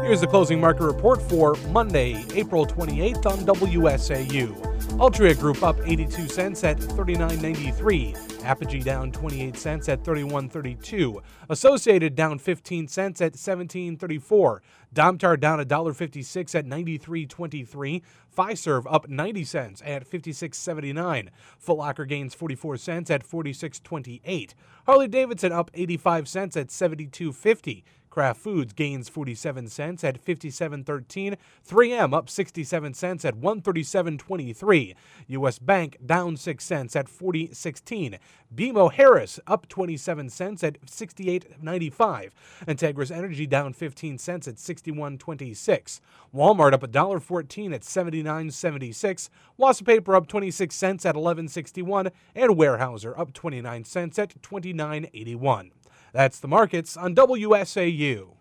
Here's the closing market report for Monday, April 28th on WSAU. Altria Group up 82 cents at $39.93. Apogee down 28 cents at $31.32. Associated down 15 cents at $17.34. Domtar down $1.56 at $93.23. Fiserv up 90 cents at $56.79. Foot Locker gains 44 cents at $46.28. Harley-Davidson up 85 cents at $72.50. Kraft Foods gains 47 cents at $57.13. 3M up 67 cents at $137.23. U.S. Bank down 6 cents at $40.16. BMO Harris up 27 cents at $68.95. Integris Energy down 15 cents at $61.26. Walmart up $1.14 at $79.76. Wassa Paper up 26 cents at $11.61. And Weyerhaeuser up 29 cents at $29.81. That's the markets on WSAU.